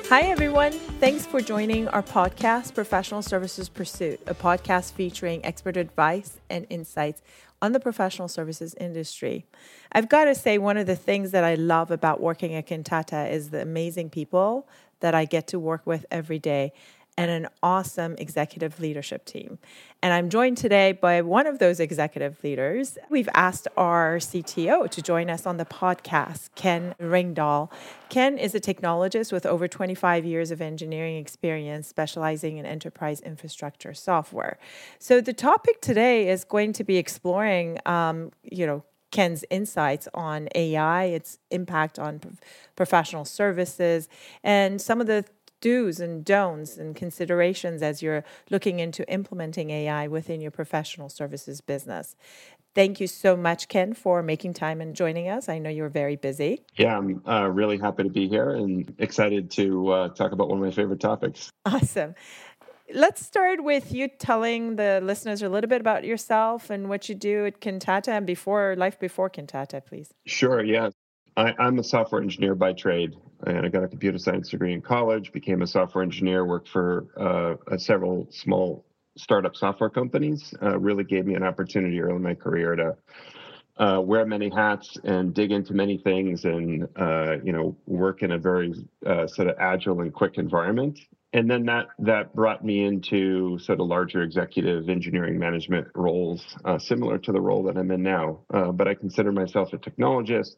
Hi, everyone. Thanks for joining our podcast, Professional Services Pursuit, a podcast featuring expert advice and insights on the professional services industry. I've got to say, one of the things that I love about working at Kantata is the amazing people that I get to work with every day and an awesome executive leadership team. And I'm joined today by one of those executive leaders. We've asked our CTO to join us on the podcast, Ken Ringdahl. Ken is a technologist with over 25 years of engineering experience, specializing in enterprise infrastructure software. So the topic today is going to be exploring, Ken's insights on AI, its impact on professional services, and some of the do's and don'ts and considerations as you're looking into implementing AI within your professional services business. Thank you so much, Ken, for making time and joining us. I know you're very busy. Yeah, I'm really happy to be here and excited to talk about one of my favorite topics. Awesome. Let's start with you telling the listeners a little bit about yourself and what you do at Kantata and before Kantata, please. Sure, yeah. I'm a software engineer by trade, and I got a computer science degree in college, became a software engineer, worked for several small startup software companies. Really gave me an opportunity early in my career to wear many hats and dig into many things and, work in a very sort of agile and quick environment. And then that brought me into sort of larger executive engineering management roles, similar to the role that I'm in now. But I consider myself a technologist,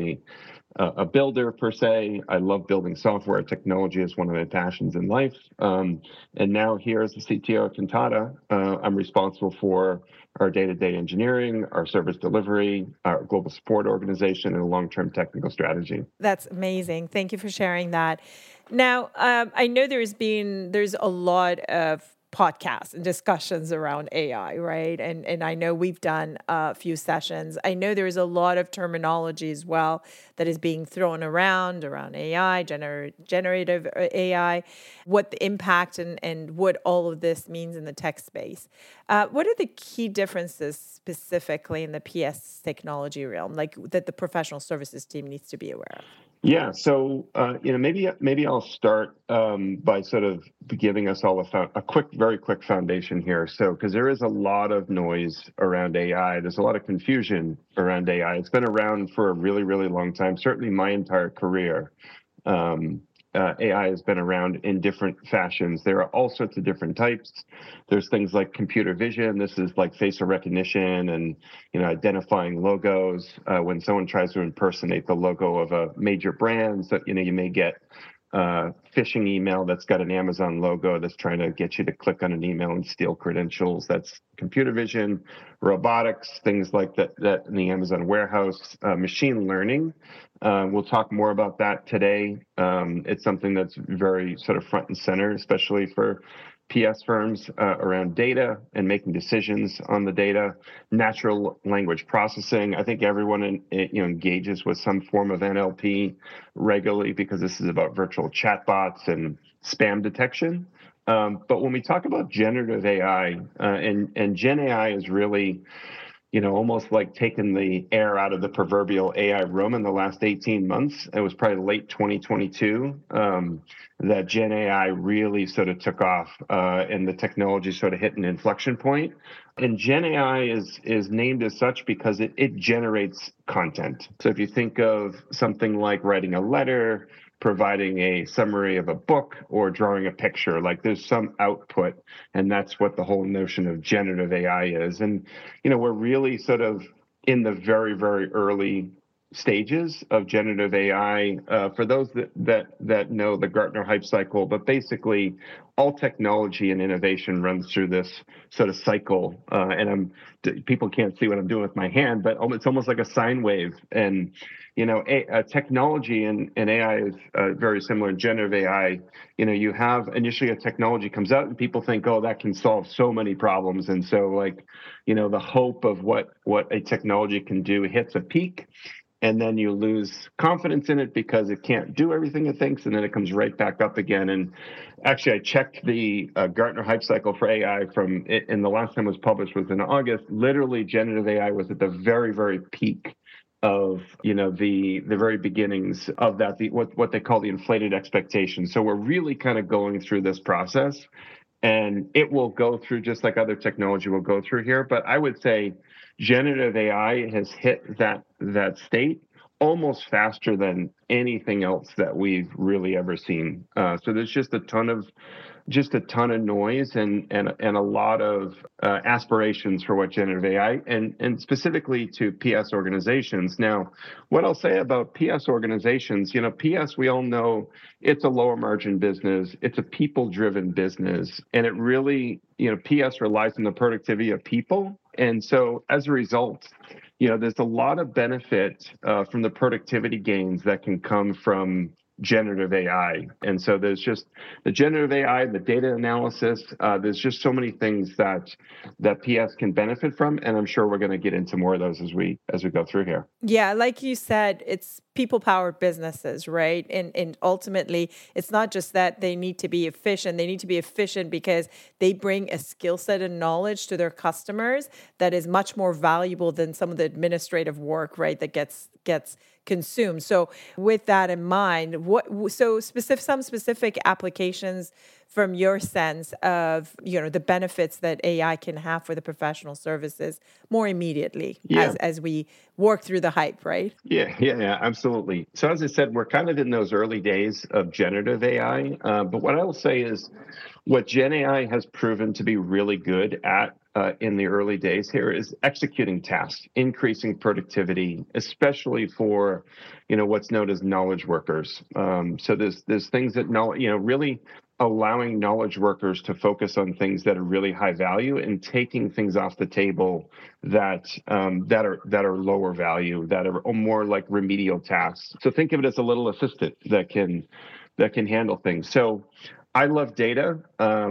a builder per se. I love building software. Technology is one of my passions in life. And now here as the CTO at Kantata, I'm responsible for our day-to-day engineering, our service delivery, our global support organization, and a long-term technical strategy. That's amazing. Thank you for sharing that. Now, I know there's a lot of podcasts and discussions around AI, right? And I know we've done a few sessions. I know there's a lot of terminology as well that is being thrown around AI, generative AI, what the impact and what all of this means in the tech space. What are the key differences specifically in the PS technology realm, like that the professional services team needs to be aware of? Yeah, so maybe I'll start by sort of giving us all a very quick foundation here. So, because there is a lot of noise around AI, there's a lot of confusion around AI. It's been around for a really, really long time. Certainly, my entire career. AI has been around in different fashions. There are all sorts of different types. There's things like computer vision. This is like facial recognition and identifying logos. When someone tries to impersonate the logo of a major brand, so you may get phishing email that's got an Amazon logo that's trying to get you to click on an email and steal credentials. That's computer vision, robotics, things like that in the Amazon warehouse, machine learning. We'll talk more about that today. It's something that's very sort of front and center, especially for PS firms around data and making decisions on the data. Natural language processing. I think everyone engages with some form of NLP regularly because this is about virtual chatbots and spam detection. But when we talk about generative AI, and Gen AI is really almost like taking the air out of the proverbial AI room in the last 18 months. It was probably late 2022 that Gen AI really sort of took off and the technology sort of hit an inflection point. And Gen AI is named as such because it generates content. So if you think of something like writing a letter, providing a summary of a book, or drawing a picture, like there's some output, and that's what the whole notion of generative AI is. And we're really sort of in the very, very early stages of generative AI. For those that know the Gartner hype cycle, but basically all technology and innovation runs through this sort of cycle. And people can't see what I'm doing with my hand, but it's almost like a sine wave. And technology and AI is very similar. In generative AI, you have initially a technology comes out and people think, oh, that can solve so many problems. And so the hope of what a technology can do hits a peak. And then you lose confidence in it because it can't do everything it thinks, and then it comes right back up again. And actually, I checked the Gartner hype cycle for AI and the last time it was published was in August. Literally, generative AI was at the very, very peak of the very beginnings of that, what they call the inflated expectations. So we're really kind of going through this process, and it will go through just like other technology will go through here. But I would say generative AI has hit that state almost faster than anything else that we've really ever seen. So there's just a ton of noise and a lot of aspirations for what generative AI and specifically to PS organizations. Now, what I'll say about PS organizations, PS, we all know it's a lower margin business. It's a people-driven business, and it really, PS relies on the productivity of people. And so as a result, there's a lot of benefit from the productivity gains that can come from generative AI. And so there's just the generative AI, the data analysis. There's just so many things that PS can benefit from, and I'm sure we're going to get into more of those as we go through here. Yeah, like you said, it's people-powered businesses, right? And ultimately, it's not just that they need to be efficient. They need to be efficient because they bring a skill set and knowledge to their customers that is much more valuable than some of the administrative work, right, that gets consumed. So with that in mind, some specific applications from your sense of, the benefits that AI can have for the professional services more immediately as we work through the hype, right? Yeah, absolutely. So as I said, we're kind of in those early days of generative AI. But what I will say is what Gen AI has proven to be really good at in the early days here is executing tasks, increasing productivity, especially for, what's known as knowledge workers. So there's things that really allowing knowledge workers to focus on things that are really high value and taking things off the table that are lower value, that are more like remedial tasks. So think of it as a little assistant that can handle things. So I love data.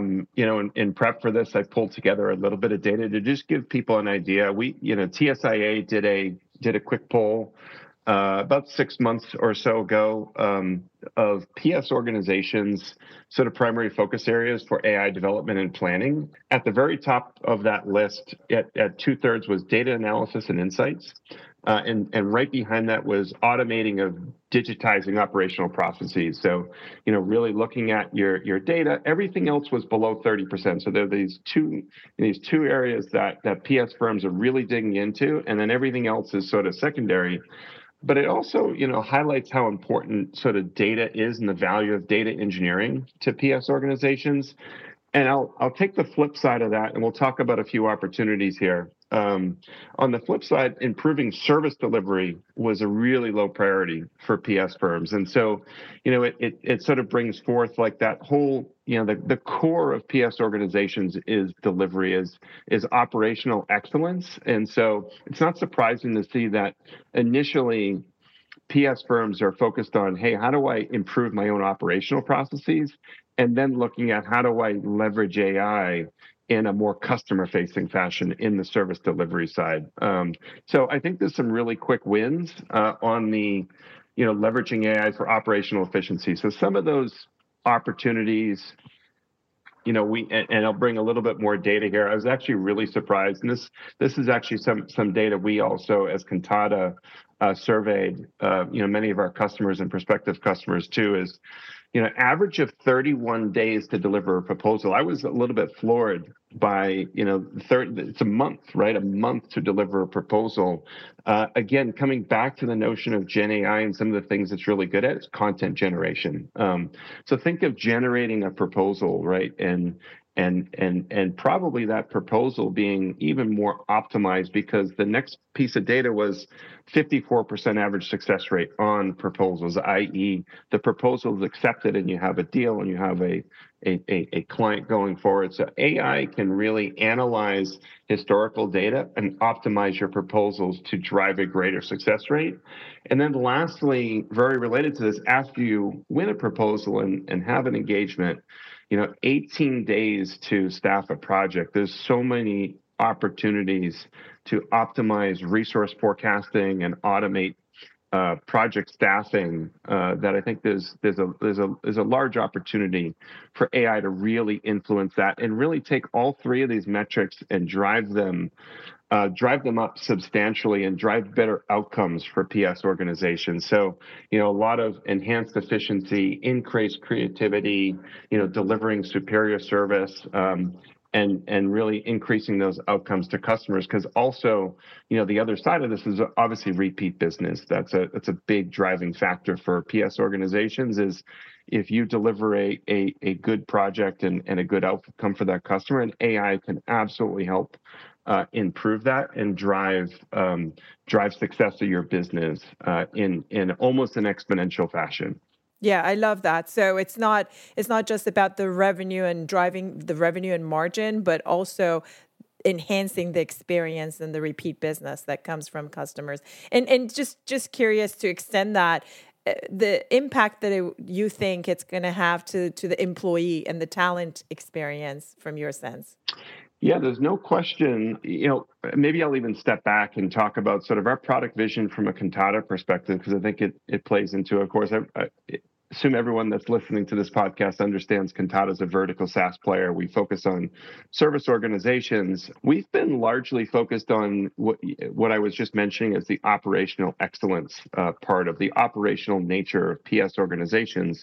In prep for this, I pulled together a little bit of data to just give people an idea. TSIA did a quick poll about 6 months or so ago of PS organizations' sort of primary focus areas for AI development and planning. At the very top of that list, at 2/3 was data analysis and insights. And right behind that was automating of digitizing operational processes. So, really looking at your data. Everything else was below 30%. So there are these two areas that PS firms are really digging into, and then everything else is sort of secondary. But it also, highlights how important sort of data is and the value of data engineering to PS organizations. And I'll take the flip side of that, and we'll talk about a few opportunities here. On the flip side, improving service delivery was a really low priority for PS firms. And so, it sort of brings forth like that whole, the core of PS organizations is delivery, is operational excellence. And so it's not surprising to see that initially PS firms are focused on, hey, how do I improve my own operational processes? And then looking at how do I leverage AI in a more customer-facing fashion in the service delivery side. So I think there's some really quick wins on the, leveraging AI for operational efficiency. So some of those opportunities, and I'll bring a little bit more data here. I was actually really surprised, and this is actually some data we also, as Cantata, surveyed, many of our customers and prospective customers too, is, average of 31 days to deliver a proposal. I was a little bit floored by, it's a month, right? A month to deliver a proposal. Again, coming back to the notion of Gen AI and some of the things it's really good at is content generation. So think of generating a proposal, right? And probably that proposal being even more optimized because the next piece of data was 54% average success rate on proposals, i.e. the proposal is accepted and you have a deal and you have a client going forward. So AI can really analyze historical data and optimize your proposals to drive a greater success rate. And then lastly, very related to this, after you win a proposal and have an engagement, 18 days to staff a project. There's so many opportunities to optimize resource forecasting and automate project staffing that I think there's a large opportunity for AI to really influence that and really take all three of these metrics and drive them drive them up substantially and drive better outcomes for PS organizations. So, a lot of enhanced efficiency, increased creativity, delivering superior service, and really increasing those outcomes to customers. Because also, the other side of this is obviously repeat business. That's a big driving factor for PS organizations. Is if you deliver a good project and a good outcome for that customer, and AI can absolutely help improve that and drive success of your business in almost an exponential fashion. Yeah, I love that. So it's not just about the revenue and driving the revenue and margin, but also enhancing the experience and the repeat business that comes from customers. And just curious to extend that, the impact that you think it's going to have to the employee and the talent experience from your sense. Yeah, there's no question. Maybe I'll even step back and talk about sort of our product vision from a Contata perspective, because I think it plays into, of course, I assume everyone that's listening to this podcast understands Contata is a vertical SaaS player. We focus on service organizations. We've been largely focused on what I was just mentioning as the operational excellence part of the operational nature of PS organizations.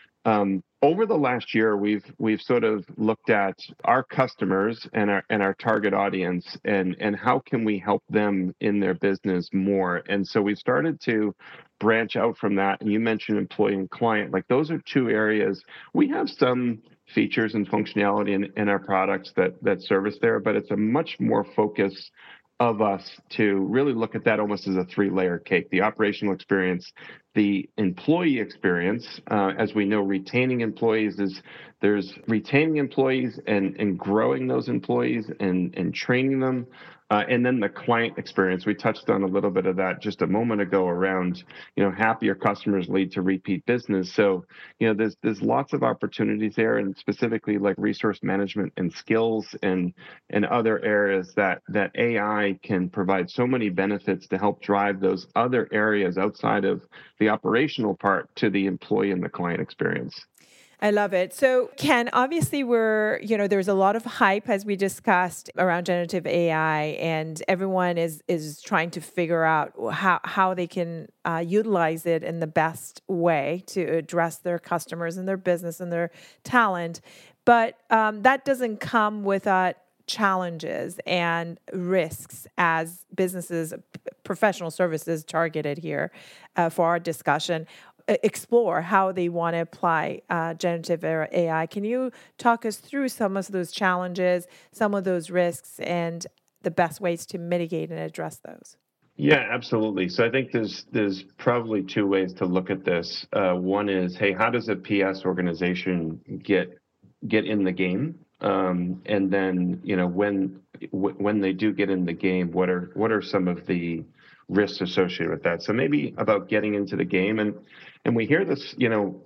Over the last year, we've sort of looked at our customers and our target audience and how can we help them in their business more. And so we've started to branch out from that. And you mentioned employee and client, like those are two areas. We have some features and functionality in our products that service there, but it's a much more focus of us to really look at that almost as a three-layer cake: the operational experience, the employee experience. As we know, retaining employees there's retaining employees and growing those employees and training them. And then the client experience. We touched on a little bit of that just a moment ago around, happier customers lead to repeat business. So, there's lots of opportunities there, and specifically like resource management and skills and other areas that AI can provide so many benefits to help drive those other areas outside of the operational part to the employee and the client experience. I love it. So, Ken, obviously there's a lot of hype, as we discussed, around generative AI, and everyone is trying to figure out how they can utilize it in the best way to address their customers and their business and their talent. But that doesn't come without challenges and risks as businesses, professional services targeted here for our discussion, explore how they want to apply generative AI. Can you talk us through some of those challenges, some of those risks, and the best ways to mitigate and address those? Yeah, absolutely. So I think there's probably two ways to look at this. One is, hey, how does a PS organization get in the game? And then, when they do get in the game, what are some of the risks associated with that? So maybe about getting into the game, and we hear this,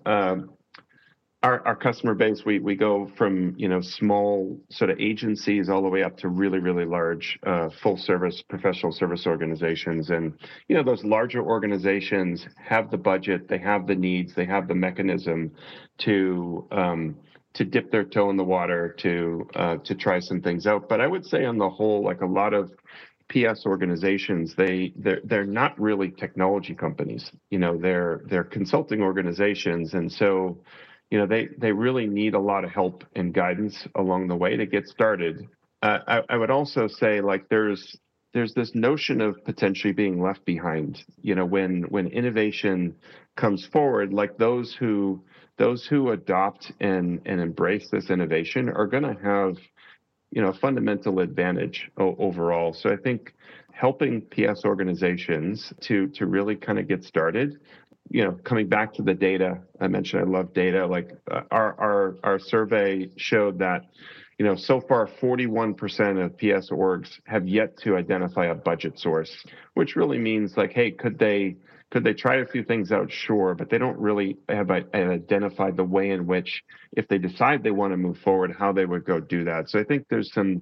our customer base, we go from, small sort of agencies all the way up to really, really large full service professional service organizations. And, those larger organizations have the budget, they have the needs, they have the mechanism to dip their toe in the water, to try some things out. But I would say on the whole, like a lot of PS organizations, they're not really technology companies. They're consulting organizations, and so they really need a lot of help and guidance along the way to get started. I would also say, like, there's this notion of potentially being left behind. When innovation comes forward, like those who adopt and embrace this innovation are going to have fundamental advantage overall. So I think helping PS organizations to really kind of get started, coming back to the data, I mentioned I love data. Like our survey showed that, so far 41% of PS orgs have yet to identify a budget source, which really means like, hey, could they try a few things out? Sure, but they don't really have identified the way in which, if they decide they want to move forward, how they would go do that. So I think there's some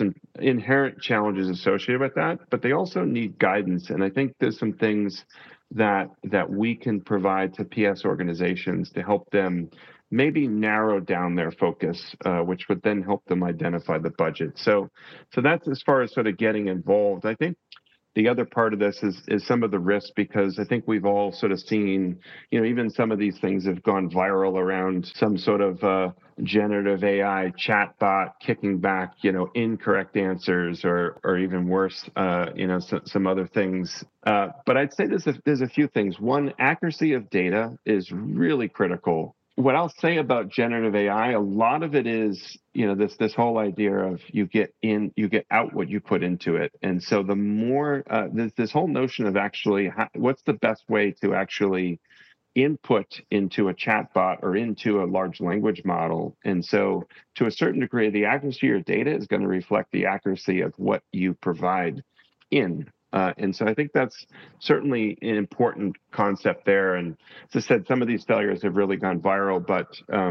inherent challenges associated with that, but they also need guidance. And I think there's some things that we can provide to PS organizations to help them maybe narrow down their focus, which would then help them identify the budget. So that's as far as sort of getting involved. I think the other part of this is some of the risks, because I think we've all sort of seen, even some of these things have gone viral around some sort of generative AI chatbot kicking back, incorrect answers or even worse, some other things. But I'd say there's a few things. One, accuracy of data is really critical. What I'll say about generative AI, a lot of it is, this whole idea of you get out what you put into it. And so the more this whole notion of actually what's the best way to actually input into a chatbot or into a large language model. And so to a certain degree, the accuracy of your data is going to reflect the accuracy of what you provide in. And so I think that's certainly an important concept there. And as I said, some of these failures have really gone viral, but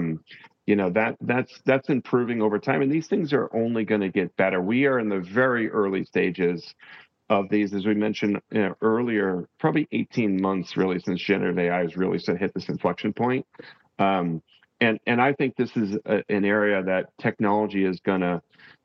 that's improving over time. And these things are only going to get better. We are in the very early stages of these, as we mentioned earlier, probably 18 months really since generative AI has really hit this inflection point. And I think this is an area that technology is gonna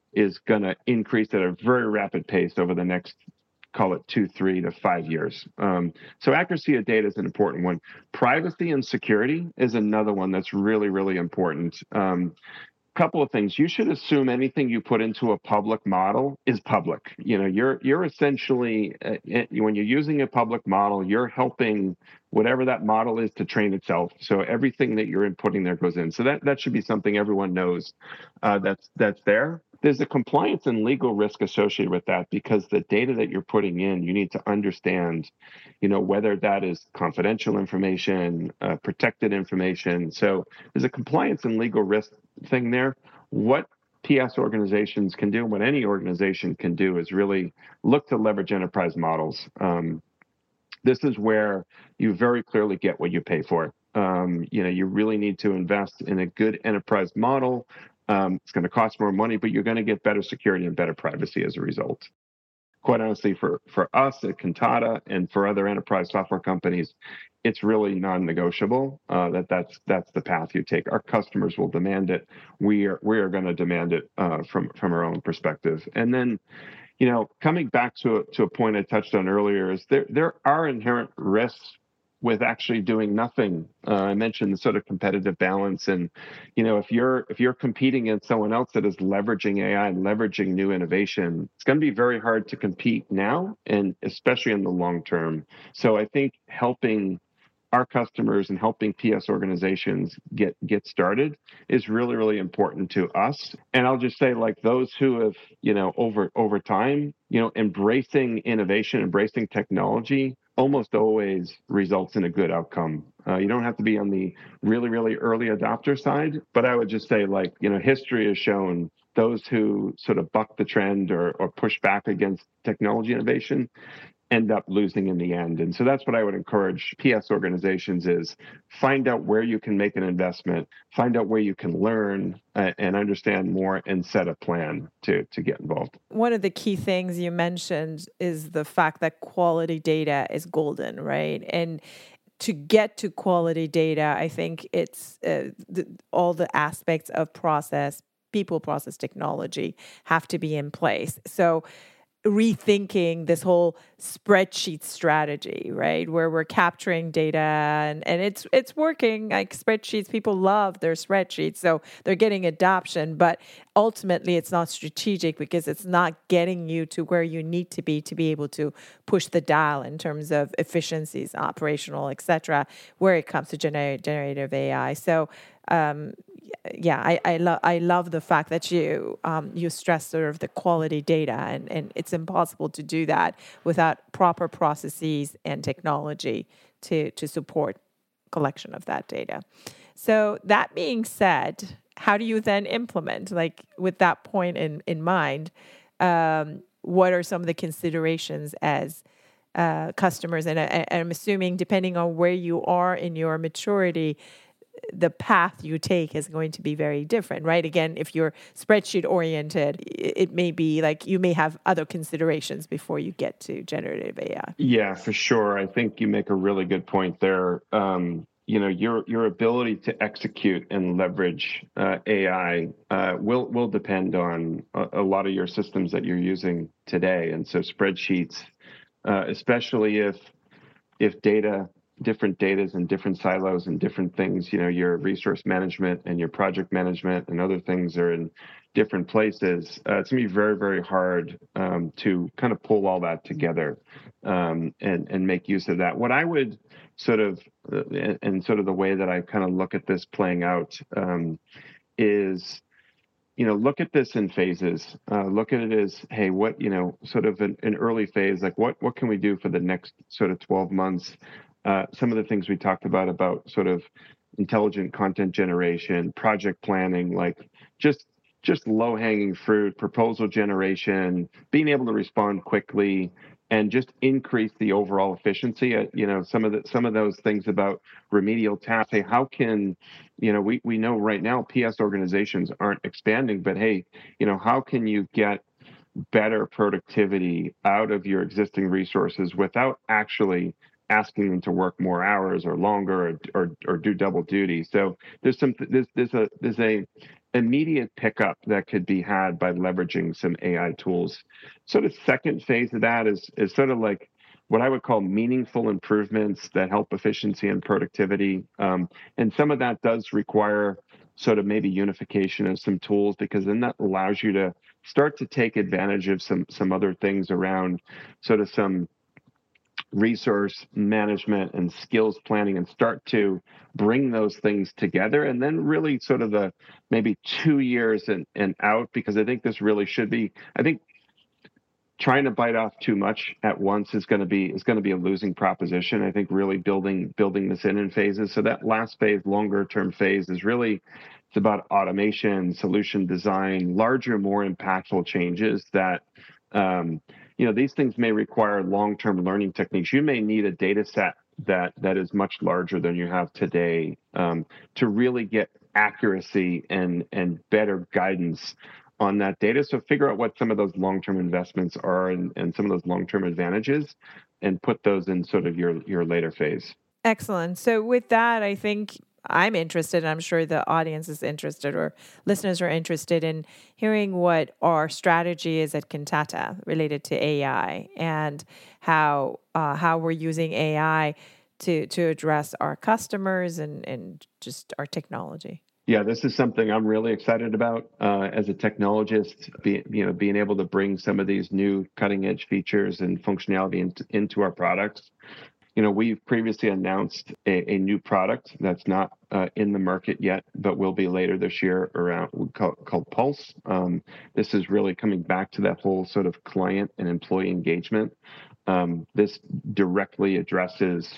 increase at a very rapid pace over the next, call it 2, 3 to 5 years. So accuracy of data is an important one. Privacy and security is another one that's really, really important. Couple of things. You should assume anything you put into a public model is public. You're essentially, when you're using a public model, you're helping whatever that model is to train itself. So everything that you're inputting there goes in. So that should be something everyone knows that's there. There's a compliance and legal risk associated with that, because the data that you're putting in, you need to understand, whether that is confidential information, protected information. So there's a compliance and legal risk thing there. What PS organizations can do, what any organization can do, is really look to leverage enterprise models. This is where you very clearly get what you pay for. You really need to invest in a good enterprise model. It's going to cost more money, but you're going to get better security and better privacy as a result. Quite honestly, for us at Kantata and for other enterprise software companies, it's really non-negotiable that's the path you take. Our customers will demand it. We are going to demand it from our own perspective. And then, coming back to a point I touched on earlier, is there are inherent risks with actually doing nothing. I mentioned the sort of competitive balance, and if you're competing against someone else that is leveraging AI and leveraging new innovation, it's going to be very hard to compete now, and especially in the long term. So I think helping our customers and helping PS organizations get started is really, really important to us. And I'll just say, like, those who have, over time, embracing innovation, embracing technology, almost always results in a good outcome. You don't have to be on the really, really early adopter side, but I would just say, history has shown those who sort of buck the trend or push back against technology innovation end up losing in the end. And so that's what I would encourage PS organizations is find out where you can make an investment, find out where you can learn and understand more, and set a plan to get involved. One of the key things you mentioned is the fact that quality data is golden, right? And to get to quality data, I think it's all the aspects of people, process, technology have to be in place. So rethinking this whole spreadsheet strategy, right? Where we're capturing data and it's working. Like spreadsheets, people love their spreadsheets, so they're getting adoption, but ultimately it's not strategic because it's not getting you to where you need to be able to push the dial in terms of efficiencies, operational, etc., where it comes to generative AI. So I love the fact that you stress sort of the quality data, and it's impossible to do that without proper processes and technology to support collection of that data. So that being said, how do you then implement, like with that point in mind, what are some of the considerations as customers? And I'm assuming, depending on where you are in your maturity, the path you take is going to be very different, right? Again, if you're spreadsheet oriented, it may be like you may have other considerations before you get to generative AI. Yeah, for sure. I think you make a really good point there. Your ability to execute and leverage AI will depend on a lot of your systems that you're using today. And so spreadsheets, especially if different datas and different silos and different things, your resource management and your project management and other things are in different places, it's going to be very, very hard to kind of pull all that together and make use of that. What I would sort of, and sort of the way that I kind of look at this playing out is, look at this in phases. Look at it as, hey, what, sort of an early phase, like what can we do for the next sort of 12 months? Some of the things we talked about sort of intelligent content generation, project planning, like just low-hanging fruit, proposal generation, being able to respond quickly, and just increase the overall efficiency. Some of those things about remedial tasks. Hey, how can, we know right now PS organizations aren't expanding, but hey, how can you get better productivity out of your existing resources without actually asking them to work more hours or longer or do double duty? So there's a immediate pickup that could be had by leveraging some AI tools. Sort of second phase of that is sort of like what I would call meaningful improvements that help efficiency and productivity. And some of that does require sort of maybe unification of some tools, because then that allows you to start to take advantage of some other things around sort of some resource management and skills planning, and start to bring those things together. And then really sort of the maybe 2 years and out, because I think this really should be, I think trying to bite off too much at once is going to be a losing proposition. I think really building this in phases. So that last phase, longer term phase, is really, it's about automation, solution design, larger, more impactful changes that these things may require long-term learning techniques. You may need a data set that is much larger than you have today to really get accuracy and better guidance on that data. So figure out what some of those long-term investments are and some of those long-term advantages, and put those in sort of your later phase. Excellent. So with that, I think I'm interested, and I'm sure the audience is interested, or listeners are interested in hearing what our strategy is at Kantata related to AI, and how we're using AI to address our customers and just our technology. Yeah, this is something I'm really excited about as a technologist, being able to bring some of these new cutting edge features and functionality into our products. We've previously announced a new product that's not in the market yet, but will be later this year, called Pulse. This is really coming back to that whole sort of client and employee engagement. This directly addresses,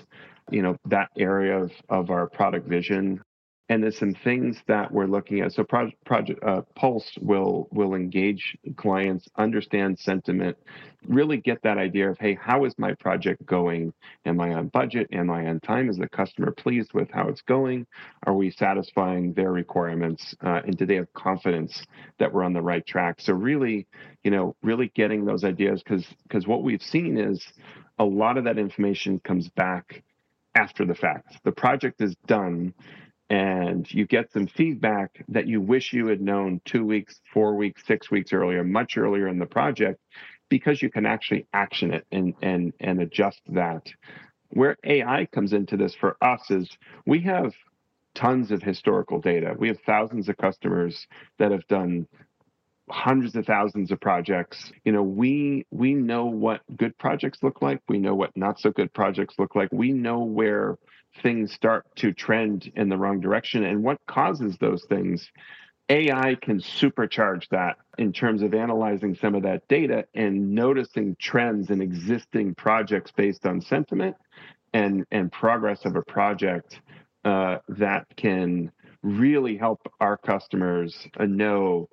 that area of our product vision. And there's some things that we're looking at. So Project Pulse will engage clients, understand sentiment, really get that idea of, hey, how is my project going? Am I on budget? Am I on time? Is the customer pleased with how it's going? Are we satisfying their requirements? And do they have confidence that we're on the right track? So really getting those ideas, because what we've seen is a lot of that information comes back after the fact. The project is done, and you get some feedback that you wish you had known 2 weeks, 4 weeks, 6 weeks earlier, much earlier in the project, because you can actually action it and adjust that. Where AI comes into this for us is we have tons of historical data. We have thousands of customers that have done hundreds of thousands of projects. We know what good projects look like. We know what not so good projects look like. We know where things start to trend in the wrong direction and what causes those things. AI can supercharge that in terms of analyzing some of that data and noticing trends in existing projects based on sentiment and progress of a project that can really help our customers know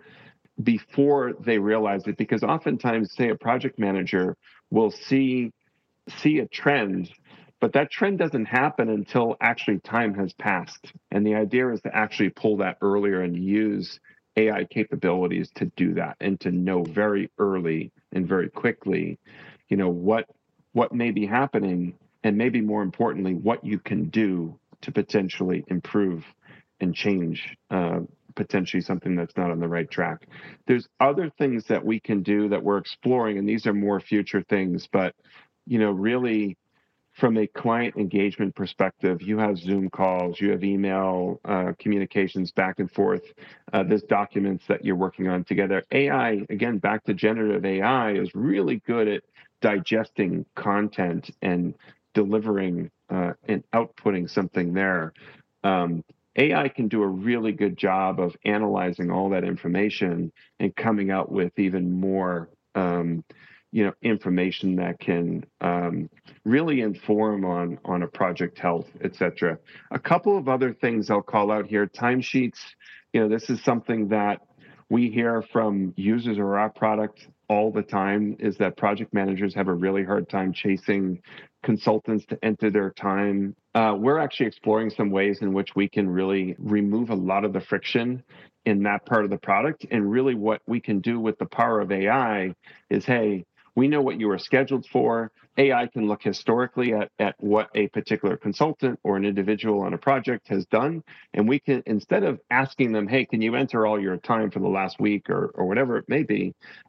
before they realize it. Because oftentimes, say, a project manager will see a trend, But that trend doesn't happen until actually time has passed. And the idea is to actually pull that earlier and use AI capabilities to do that and to know very early and very quickly, what may be happening, and maybe more importantly, what you can do to potentially improve and change potentially something that's not on the right track. There's other things that we can do that we're exploring, and these are more future things, but really from a client engagement perspective, you have Zoom calls, you have email communications back and forth. There's documents that you're working on together. AI, again, back to generative AI, is really good at digesting content and delivering and outputting something there. AI can do a really good job of analyzing all that information and coming out with even more information that can really inform on a project health, et cetera. A couple of other things I'll call out here. Timesheets, this is something that we hear from users of our product all the time, is that project managers have a really hard time chasing consultants to enter their time. We're actually exploring some ways in which we can really remove a lot of the friction in that part of the product. And really what we can do with the power of AI is, hey, we know what you were scheduled for. AI can look historically at what a particular consultant or an individual on a project has done. And we can, instead of asking them, hey, can you enter all your time for the last week or whatever it may be,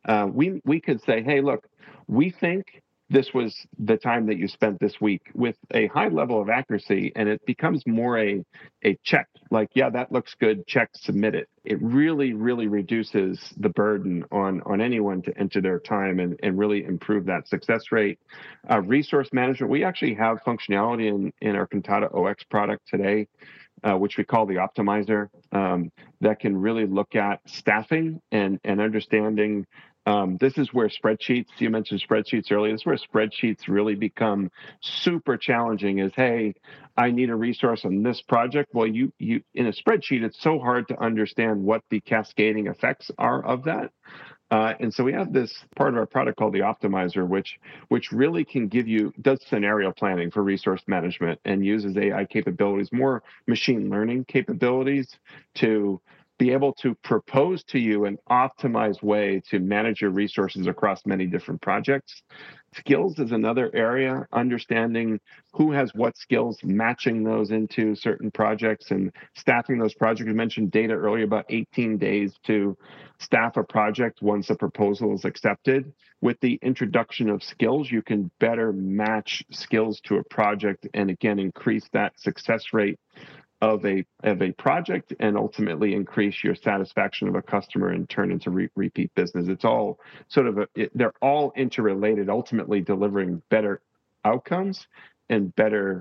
we could say, hey, look, we think this was the time that you spent this week, with a high level of accuracy, and it becomes more a check, like, yeah, that looks good, check, submit it. It really, really reduces the burden on anyone to enter their time and really improve that success rate. Resource management, we actually have functionality in our Cantata OX product today, which we call the optimizer, that can really look at staffing and understanding. This is where spreadsheets, you mentioned spreadsheets earlier, this is where spreadsheets really become super challenging. Is, hey, I need a resource on this project. Well, you in a spreadsheet, it's so hard to understand what the cascading effects are of that. And so we have this part of our product called the optimizer, which really can does scenario planning for resource management and uses AI capabilities, more machine learning capabilities, to be able to propose to you an optimized way to manage your resources across many different projects. Skills is another area, understanding who has what skills, matching those into certain projects and staffing those projects. We mentioned data earlier, about 18 days to staff a project once a proposal is accepted. With the introduction of skills, you can better match skills to a project and, again, increase that success rate of a project and ultimately increase your satisfaction of a customer and turn into repeat business. It's all they're all interrelated, ultimately delivering better outcomes and better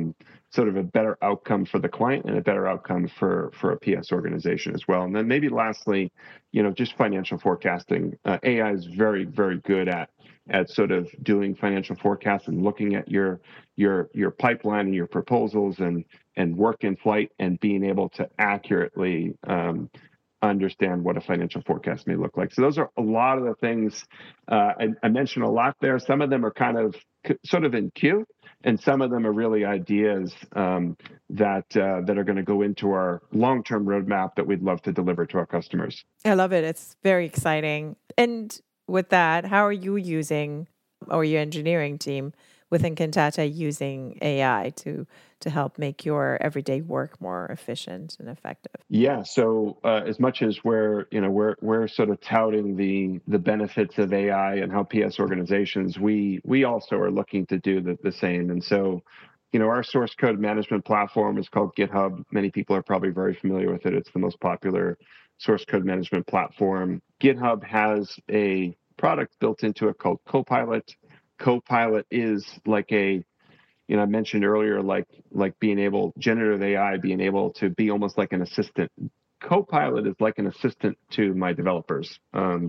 a better outcome for the client and a better outcome for a PS organization as well. And then maybe lastly, just financial forecasting. AI is very, very good at sort of doing financial forecasts and looking at your pipeline and your proposals and work in flight and being able to accurately understand what a financial forecast may look like. So those are a lot of the things I mentioned a lot there. Some of them are kind of sort of in queue, and some of them are really ideas that are going to go into our long-term roadmap that we'd love to deliver to our customers. I love it. It's very exciting. And with that, how are you using, or your engineering team within Cantata, using AI to help make your everyday work more efficient and effective? Yeah. So as much as we're sort of touting the benefits of AI and how PS organizations, we also are looking to do the same. And so, our source code management platform is called GitHub. Many people are probably very familiar with it. It's the most popular source code management platform. GitHub has a product built into it called Copilot. Copilot is like I mentioned earlier, like generative AI being able to be almost like an assistant. Copilot is like an assistant to my developers.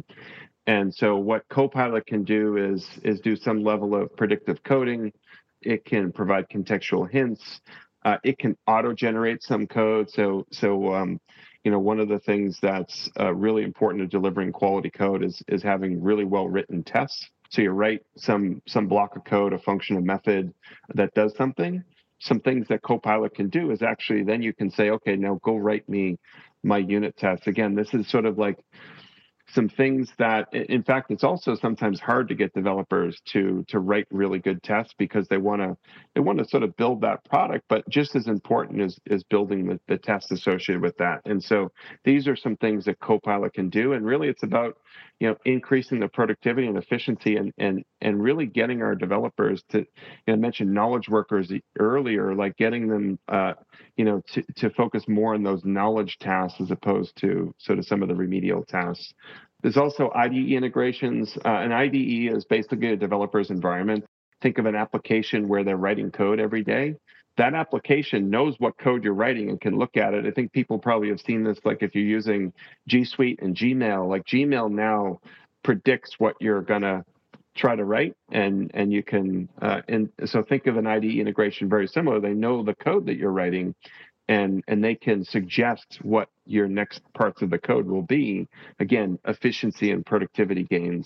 And so what Copilot can do is do some level of predictive coding. It can provide contextual hints. It can auto-generate some code. So one of the things that's really important to delivering quality code is having really well-written tests. So you write some block of code, a function, a method that does something. Some things that Copilot can do is actually then you can say, okay, now go write me my unit tests. Again, this is sort of like some things that, in fact, it's also sometimes hard to get developers to write really good tests because they want to sort of build that product, but just as important is building the tests associated with that. And so these are some things that Copilot can do, and really it's about increasing the productivity and efficiency and really getting our developers to, I mentioned knowledge workers earlier, like getting them to focus more on those knowledge tasks as opposed to sort of some of the remedial tasks. There's also IDE integrations. An IDE is basically a developer's environment. Think of an application where they're writing code every day. That application knows what code you're writing and can look at it. I think people probably have seen this, like if you're using G Suite and Gmail, like Gmail now predicts what you're going to try to write, and you can, and so think of an IDE integration very similar. They know the code that you're writing, and they can suggest what your next parts of the code will be. Again, efficiency and productivity gains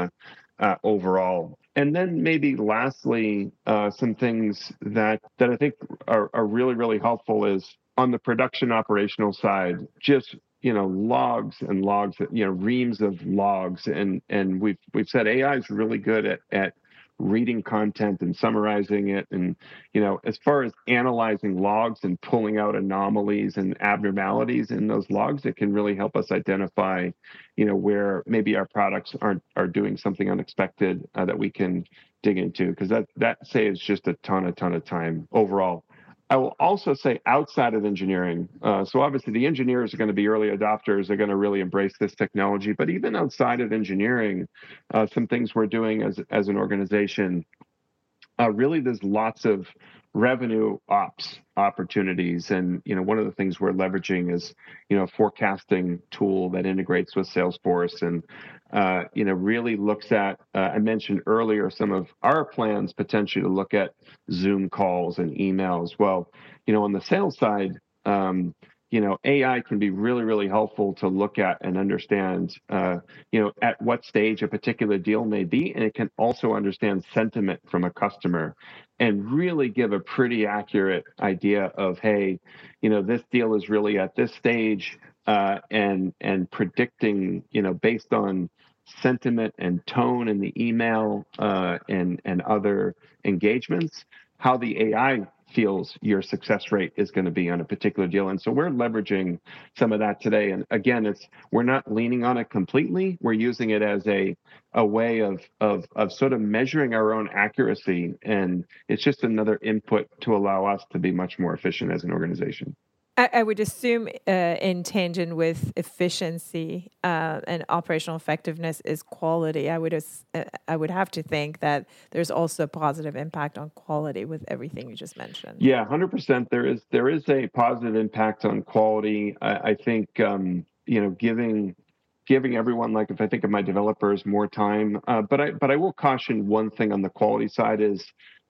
overall. And then maybe lastly, some things that I think are really, really helpful is on the production operational side, just logs and logs, reams of logs, and we've said AI is really good at reading content and summarizing it, and as far as analyzing logs and pulling out anomalies and abnormalities in those logs, it can really help us identify where maybe our products are doing something unexpected that we can dig into, because that saves just a ton of time overall. I will also say outside of engineering, so obviously the engineers are going to be early adopters, they're going to really embrace this technology, but even outside of engineering, some things we're doing as an organization, really there's lots of revenue ops opportunities. And one of the things we're leveraging is a forecasting tool that integrates with Salesforce and really looks at, I mentioned earlier some of our plans potentially to look at Zoom calls and emails. Well, on the sales side, AI can be really, really helpful to look at and understand, at what stage a particular deal may be. And it can also understand sentiment from a customer and really give a pretty accurate idea of, hey, this deal is really at this stage, and predicting, based on sentiment and tone in the email, and other engagements, how the AI feels your success rate is going to be on a particular deal. And so we're leveraging some of that today. And again, we're not leaning on it completely. We're using it as a way of sort of measuring our own accuracy. And it's just another input to allow us to be much more efficient as an organization. I would assume in tangent with efficiency and operational effectiveness is quality. I would have to think that there's also a positive impact on quality with everything you just mentioned. Yeah, 100%. There is a positive impact on quality. I think giving everyone, like if I think of my developers, more time. But I will caution one thing on the quality side is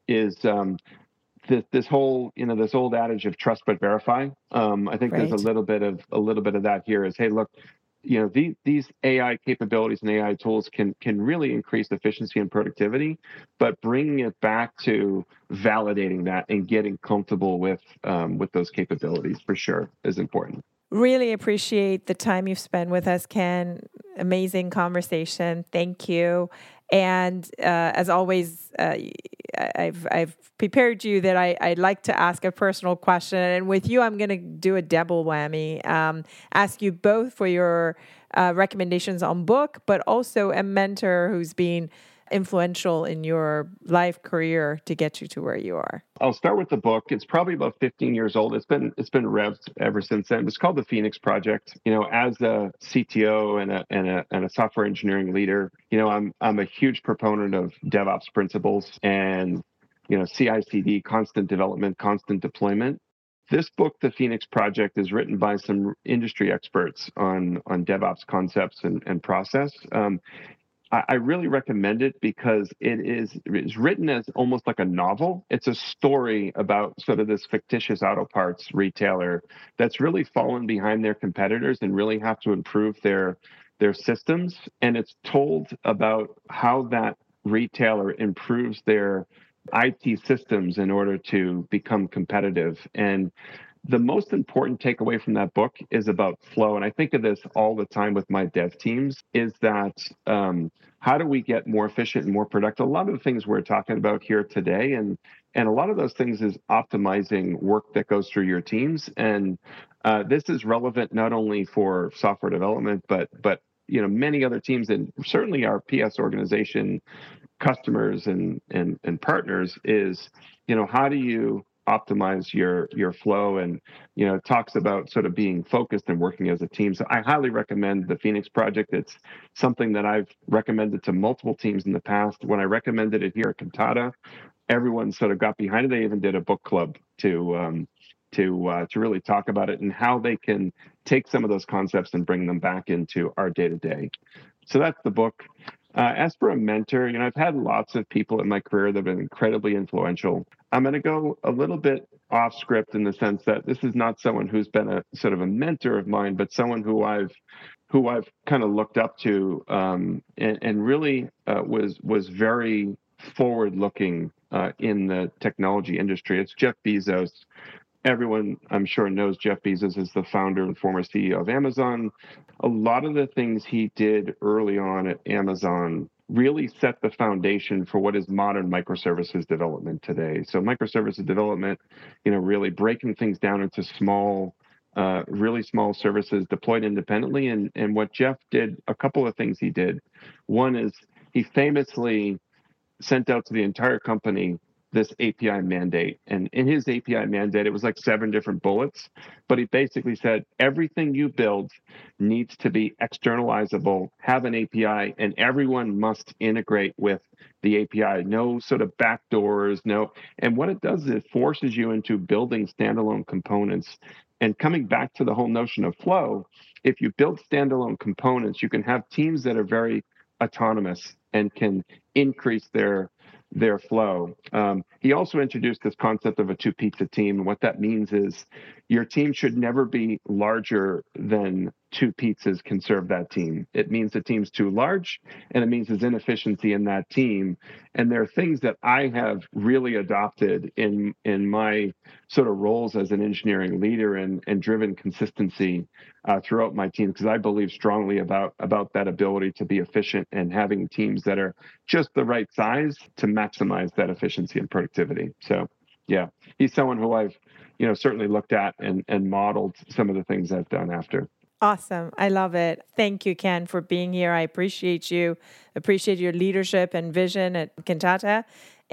this whole this old adage of trust but verify. I think There's a little bit of that here. Is, hey, look, these AI capabilities and AI tools can really increase efficiency and productivity, but bringing it back to validating that and getting comfortable with those capabilities for sure is important. Really appreciate the time you've spent with us, Ken. Amazing conversation. Thank you. And as always, I've prepared you that I'd like to ask a personal question. And with you, I'm going to do a double whammy. Ask you both for your recommendations on book, but also a mentor who's been influential in your life career to get you to where you are. I'll start with the book. It's probably about 15 years old. It's been revved ever since then. It's called The Phoenix Project. As a CTO and a software engineering leader, I'm a huge proponent of DevOps principles and CI/CD, constant development, constant deployment. This book, The Phoenix Project, is written by some industry experts on DevOps concepts and process. I really recommend it because it's written as almost like a novel. It's a story about sort of this fictitious auto parts retailer that's really fallen behind their competitors and really have to improve their systems. And it's told about how that retailer improves their IT systems in order to become competitive. And the most important takeaway from that book is about flow. And I think of this all the time with my dev teams, is that how do we get more efficient and more productive? A lot of the things we're talking about here today, and a lot of those things is optimizing work that goes through your teams. And this is relevant not only for software development, but many other teams, and certainly our PS organization customers and partners, is how do you optimize your flow, and talks about sort of being focused and working as a team. So I highly recommend the Phoenix Project. It's something that I've recommended to multiple teams in the past. When I recommended it here at Cantata, everyone sort of got behind it. They even did a book club to really talk about it and how they can take some of those concepts and bring them back into our day-to-day. So that's the book. As for a mentor, I've had lots of people in my career that have been incredibly influential. I'm going to go a little bit off script in the sense that this is not someone who's been a sort of a mentor of mine, but someone who I've kind of looked up to, and really was very forward-looking in the technology industry. It's Jeff Bezos. Everyone, I'm sure, knows Jeff Bezos is the founder and former CEO of Amazon. A lot of the things he did early on at Amazon really set the foundation for what is modern microservices development today. So microservices development, really breaking things down into small, really small services deployed independently. And what Jeff did, a couple of things he did. One is he famously sent out to the entire company this API mandate. And in his API mandate, it was like 7 different bullets, but he basically said, everything you build needs to be externalizable, have an API, and everyone must integrate with the API. No sort of backdoors, no. And what it does is it forces you into building standalone components. And coming back to the whole notion of flow, if you build standalone components, you can have teams that are very autonomous and can increase their flow. He also introduced this concept of a 2-pizza team. And what that means is your team should never be larger than 2 pizzas can serve that team. It means the team's too large, and it means there's inefficiency in that team. And there are things that I have really adopted in my sort of roles as an engineering leader and driven consistency throughout my team, because I believe strongly about that ability to be efficient and having teams that are just the right size to maximize that efficiency and productivity. So yeah, he's someone who I've certainly looked at and modeled some of the things I've done after. Awesome. I love it. Thank you, Ken, for being here. I appreciate you. Appreciate your leadership and vision at Cantata,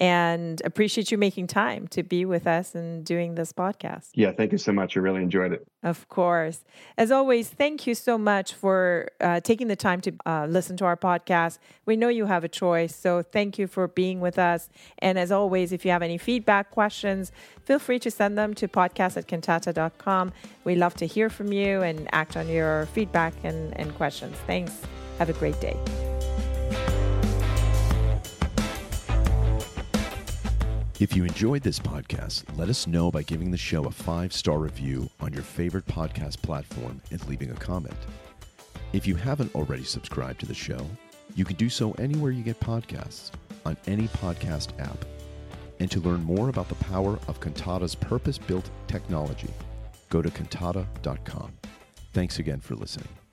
and appreciate you making time to be with us and doing this podcast. Yeah, thank you so much. I really enjoyed it. Of course. As always, thank you so much for taking the time to listen to our podcast. We know you have a choice, so thank you for being with us. And as always, if you have any feedback, questions, feel free to send them to podcast@cantata.com. We love to hear from you and act on your feedback and questions. Thanks. Have a great day. If you enjoyed this podcast, let us know by giving the show a 5-star review on your favorite podcast platform and leaving a comment. If you haven't already subscribed to the show, you can do so anywhere you get podcasts, on any podcast app. And to learn more about the power of Cantata's purpose-built technology, go to cantata.com. Thanks again for listening.